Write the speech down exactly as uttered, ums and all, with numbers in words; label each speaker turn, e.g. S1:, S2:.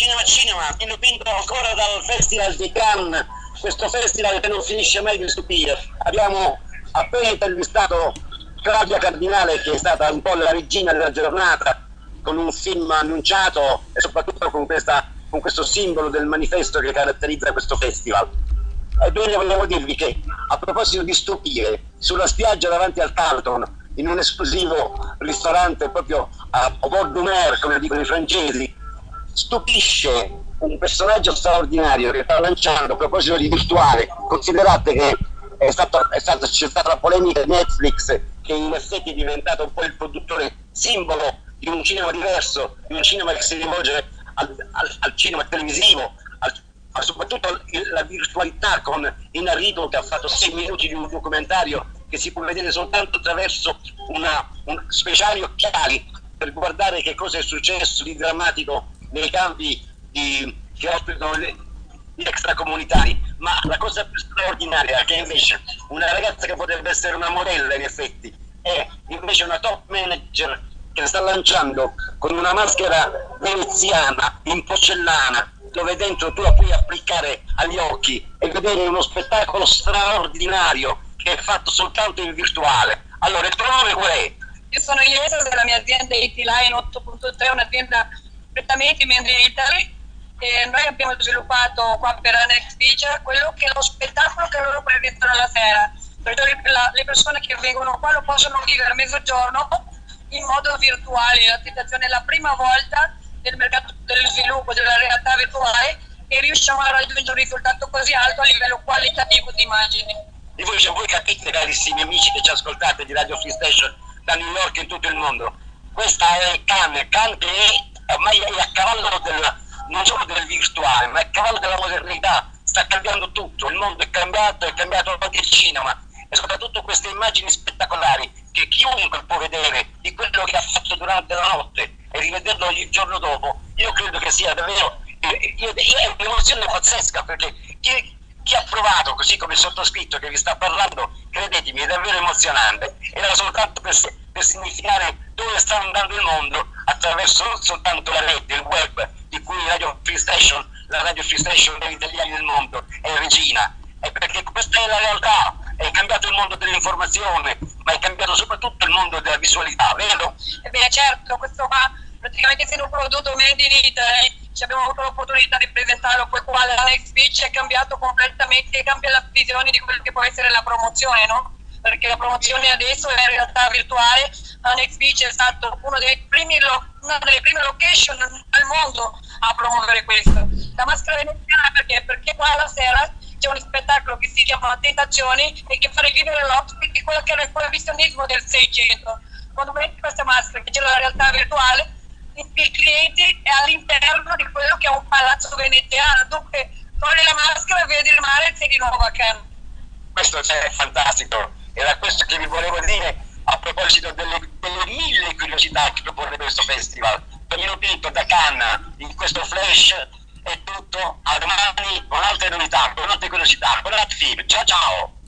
S1: Cinema Cinema, Pino Pinto ancora dal Festival di Cannes, questo festival che non finisce mai di stupire. Abbiamo appena intervistato Claudia Cardinale, che è stata un po' la regina della giornata, con un film annunciato e soprattutto con, questa, con questo simbolo del manifesto che caratterizza questo festival. Ebbene, volevo dirvi che, a proposito di stupire, sulla spiaggia davanti al Carlton, in un esclusivo ristorante proprio a bord du mer, come dicono i francesi, stupisce un personaggio straordinario che sta lanciando, a proposito di virtuale. Considerate che è stato, è stato, c'è stata la polemica di Netflix, che in effetti è diventato un po' il produttore simbolo di un cinema diverso, di un cinema che si rivolge al, al, al cinema televisivo, al, ma soprattutto la virtualità, con Inarritu, che ha fatto sei minuti di un documentario che si può vedere soltanto attraverso una, un speciali occhiali per guardare che cosa è successo di drammatico nei campi di, che ospitano gli extracomunitari. Ma la cosa più straordinaria è che invece una ragazza che potrebbe essere una modella, in effetti, è invece una top manager che sta lanciando con una maschera veneziana in porcellana, dove dentro tu la puoi applicare agli occhi e vedere uno spettacolo straordinario che è fatto soltanto in virtuale. Allora, il tuo nome qual è?
S2: Io sono Iesa della mia azienda I T Line otto punto tre, un'azienda prettamente made in Italy, e noi abbiamo sviluppato qua per Annex Beach quello che è lo spettacolo che loro presentano la sera, perché la, le persone che vengono qua lo possono vivere a mezzogiorno in modo virtuale. La situazione è la prima volta nel mercato dello sviluppo della realtà virtuale e riusciamo a raggiungere un risultato così alto a livello qualitativo di immagini.
S1: E voi, cioè, voi capite, carissimi amici che ci ascoltate di Radio Free Station da New York e in tutto il mondo, questa è Cannes, Cannes che è ormai è a cavallo del, non solo del virtuale, ma è a cavallo della modernità. Sta cambiando tutto, il mondo è cambiato, è cambiato anche il cinema, e soprattutto queste immagini spettacolari che chiunque può vedere di quello che ha fatto durante la notte e rivederlo il giorno dopo. Io credo che sia davvero eh, io, io, è un'emozione pazzesca, perché chi, chi ha provato, così come il sottoscritto che vi sta parlando, credetemi, è davvero emozionante. Era soltanto per, per significare dove sta andando il mondo attraverso non soltanto la rete, il web, di cui Radio Free Station, la Radio Free Station degli italiani del mondo, è regina. È perché questa è la realtà. È cambiato il mondo dell'informazione, ma è cambiato soprattutto il mondo della visualità, vero?
S2: Ebbene certo, questo qua praticamente essendo un prodotto made in Italy, ci abbiamo avuto l'opportunità di presentarlo poi qua alla Next Beach, è cambiato completamente, cambia la visione di quello che può essere la promozione, no? Perché la promozione adesso è in realtà virtuale. La Next Beach è stato uno dei primi lo, una delle prime location al mondo a promuovere questo. La maschera veneziana perché? Perché qua la sera c'è un spettacolo che si chiama Tentazioni e che fa rivivere l'ospite di quello che era il proibizionismo del Seicento. Quando metti questa maschera che c'è la realtà virtuale, il cliente è all'interno di quello che è un palazzo veneziano, dunque togli la maschera e vedi il mare e sei di nuovo a Cannes.
S1: Questo è fantastico, era questo che vi volevo dire a proposito delle, delle mille curiosità che propone questo festival. Pino Pinto da Cannes in questo flash è tutto. A domani con altre novità, con altre curiosità, con altri film. Ciao ciao!